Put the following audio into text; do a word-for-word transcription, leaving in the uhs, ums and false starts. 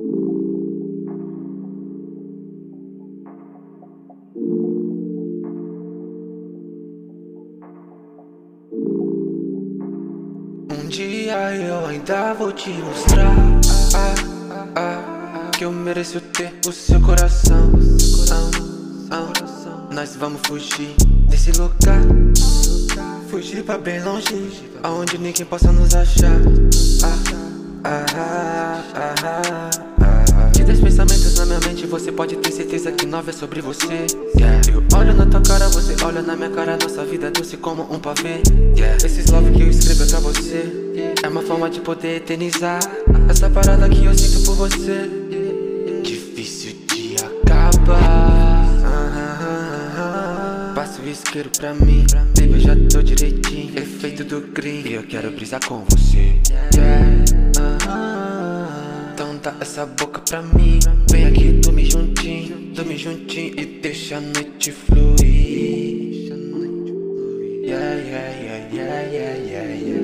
Um dia eu ainda vou te mostrar ah, ah, ah, que eu mereço ter o seu coração. ah, ah, Nós vamos fugir desse lugar, fugir pra bem longe, aonde ninguém possa nos achar. ah, ah, ah, ah, ah, ah. De dez pensamentos na minha mente, você pode ter certeza que nove é sobre você. yeah. Eu olho na tua cara, você olha na minha cara, nossa vida é doce como um pavê. yeah. Esses love que eu escrevo é pra você, é uma forma de poder eternizar essa parada que eu sinto por você. Difícil de acabar. ah, ah, ah, ah. Passa o isqueiro pra mim, baby, eu já tô direitinho. Efeito do green, eu quero brisar com você. yeah. ah, ah. Então dá essa boca pra mim, vem aqui, dorme juntinho, dorme juntinho e deixa a noite fluir. Yeah, yeah, yeah, yeah, yeah, yeah, yeah.